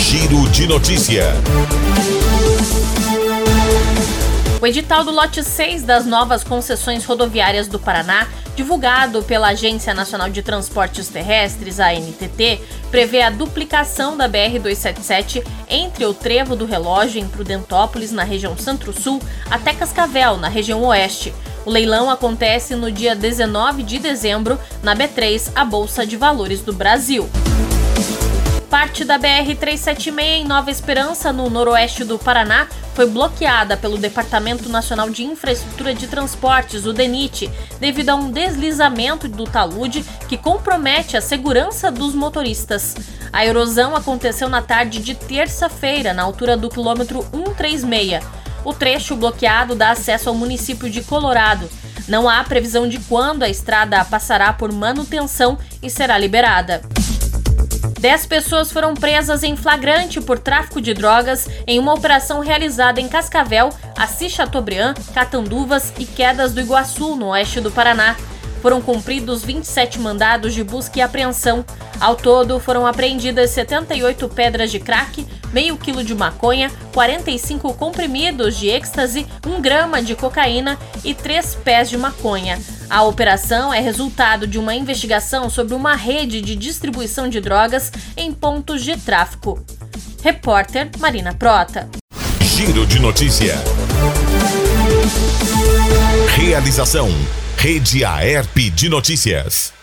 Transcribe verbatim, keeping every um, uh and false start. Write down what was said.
Giro de Notícia. O edital do lote seis das novas concessões rodoviárias do Paraná, divulgado pela Agência Nacional de Transportes Terrestres, a A N T T, prevê a duplicação da B R duzentos e setenta e sete entre o Trevo do Relógio, em Prudentópolis, na região Centro-Sul, até Cascavel, na região Oeste. O leilão acontece no dia dezenove de dezembro, na B três, a Bolsa de Valores do Brasil. Parte da B R trezentos e setenta e seis em Nova Esperança, no noroeste do Paraná, foi bloqueada pelo Departamento Nacional de Infraestrutura de Transportes, o DENIT, devido a um deslizamento do talude que compromete a segurança dos motoristas. A erosão aconteceu na tarde de terça-feira, na altura do quilômetro cento e trinta e seis. O trecho bloqueado dá acesso ao município de Colorado. Não há previsão de quando a estrada passará por manutenção e será liberada. Dez pessoas foram presas em flagrante por tráfico de drogas em uma operação realizada em Cascavel, Assis Chateaubriand, Catanduvas e Quedas do Iguaçu, no oeste do Paraná. Foram cumpridos vinte e sete mandados de busca e apreensão. Ao todo, foram apreendidas setenta e oito pedras de crack, meio quilo de maconha, quarenta e cinco comprimidos de êxtase, um grama de cocaína e três pés de maconha. A operação é resultado de uma investigação sobre uma rede de distribuição de drogas em pontos de tráfico. Repórter Marina Prota. Giro de Notícia. Realização: Rede Aerp de Notícias.